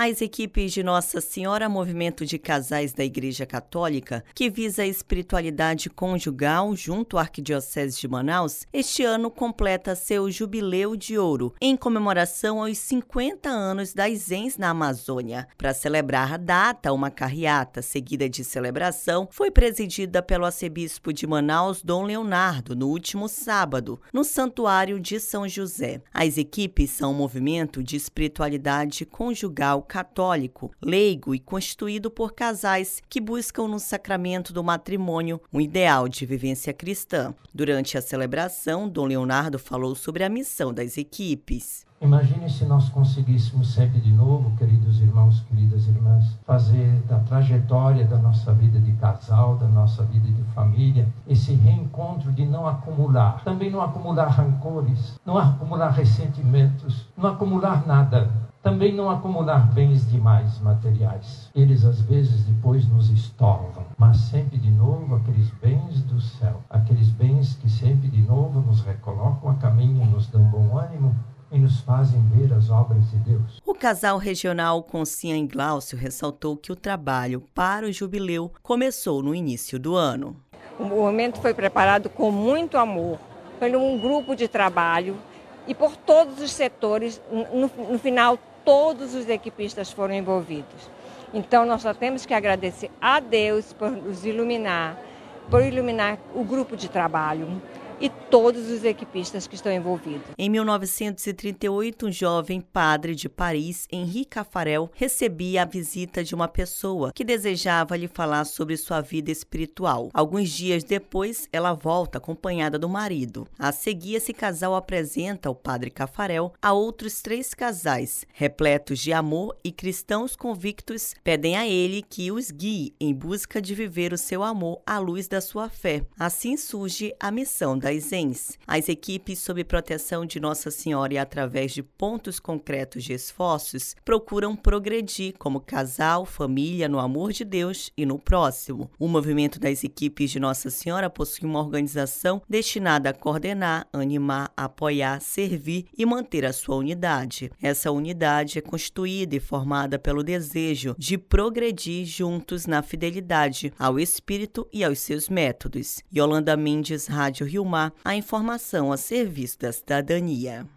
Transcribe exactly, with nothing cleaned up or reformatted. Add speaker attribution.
Speaker 1: As equipes de Nossa Senhora Movimento de Casais da Igreja Católica, que visa a espiritualidade conjugal junto à Arquidiocese de Manaus, este ano completa seu Jubileu de Ouro, em comemoração aos cinquenta anos das E N S na Amazônia. Para celebrar a data, uma carreata seguida de celebração foi presidida pelo arcebispo de Manaus, Dom Leonardo, no último sábado, no Santuário de São José. As equipes são um movimento de espiritualidade conjugal católico, leigo e constituído por casais que buscam no sacramento do matrimônio um ideal de vivência cristã. Durante a celebração, Dom Leonardo falou sobre a missão das equipes.
Speaker 2: Imagine se nós conseguíssemos sempre de novo, queridos irmãos, queridas irmãs, fazer da trajetória da nossa vida de casal, da nossa vida de família, esse reencontro de não acumular, também não acumular rancores, não acumular ressentimentos, não acumular nada, também não acumular bens demais materiais. Eles às vezes depois nos estorvam, mas sempre de novo aqueles bens do céu, aqueles bens que sempre de novo nos recolocam a caminho, nos dão bom ânimo e nos fazem ver as obras de Deus.
Speaker 1: O casal regional Concinha e Glaucio ressaltou que o trabalho para o jubileu começou no início do ano.
Speaker 3: O momento foi preparado com muito amor, por um grupo de trabalho e por todos os setores. No, no final, todos os equipistas foram envolvidos. Então, nós só temos que agradecer a Deus por nos iluminar, por iluminar o grupo de trabalho e todos os equipistas que estão envolvidos.
Speaker 1: Em mil novecentos e trinta e oito, um jovem padre de Paris, Henri Caffarel, recebia a visita de uma pessoa que desejava lhe falar sobre sua vida espiritual. Alguns dias depois, ela volta acompanhada do marido. A seguir, esse casal apresenta o padre Caffarel a outros três casais, repletos de amor e cristãos convictos, pedem a ele que os guie em busca de viver o seu amor à luz da sua fé. Assim surge a missão da das E N S. As equipes, sob proteção de Nossa Senhora e através de pontos concretos de esforços, procuram progredir como casal, família, no amor de Deus e no próximo. O movimento das equipes de Nossa Senhora possui uma organização destinada a coordenar, animar, apoiar, servir e manter a sua unidade. Essa unidade é constituída e formada pelo desejo de progredir juntos na fidelidade ao Espírito e aos seus métodos. Yolanda Mendes, Rádio Rio Mar, a informação a serviço da cidadania.